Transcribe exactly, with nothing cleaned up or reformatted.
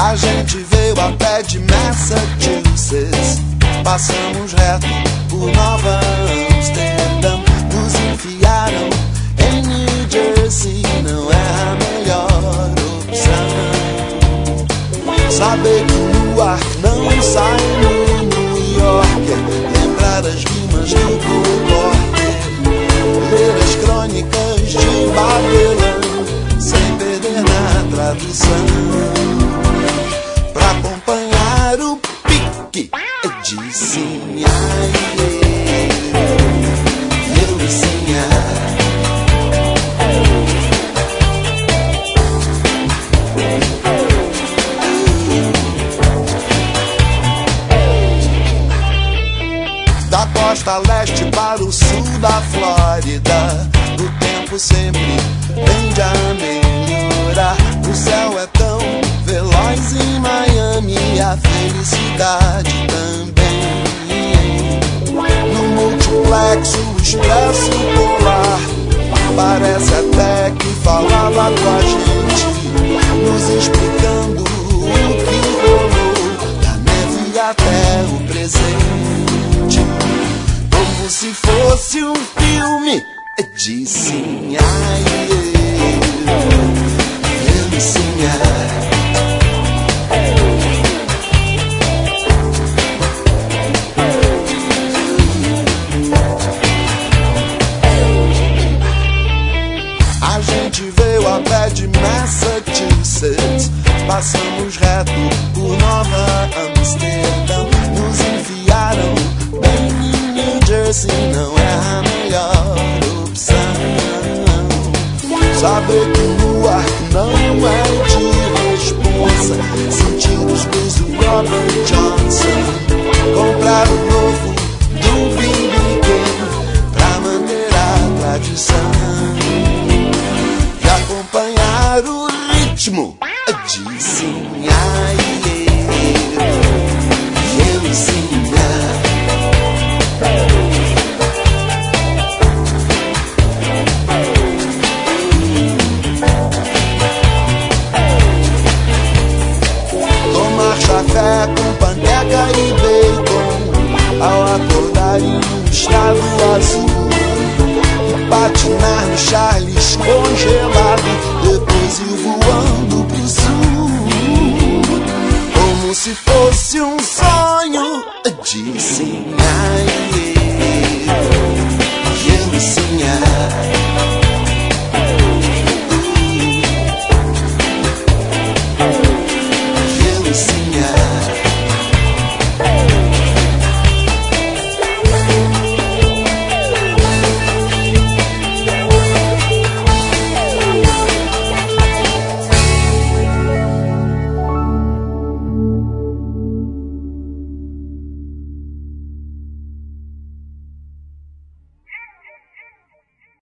A gente veio a pé de Massachusetts, passamos reto por Nova Amsterdã, nos enfiaram em New Jersey, não é a melhor opção. Saber que o ar não sai no New Yorker, lembrar as rimas do Cole Porter, ler as crônicas de Babylon, sem perder na tradução, pra acompanhar o pique de sim, ai, eu sim, ai. Da costa leste para o sul da Flórida, o tempo sempre tende a melhorar. O céu é tão veloz em Miami, a felicidade também. No multiplexo, o expresso polar parece até que falava com a gente, nos explicando o que rolou da neve até o presente, como se fosse um filme de sim, ai, eu sim, ai. A gente veio a pé de Massachusetts, passamos reto por Nova Amsterdã, nos enfiaram bem em New Jersey, não é a melhor opção. Saber que no ar não é de responsa, sentir os blues do Robert Johnson, comprar o novo do B B King pra manter a tradição e acompanhar o ritmo de sim, ai, eu sim, ai. Tomar café com panqueca e bacon ao acordar em um estado azul, e patinar no chá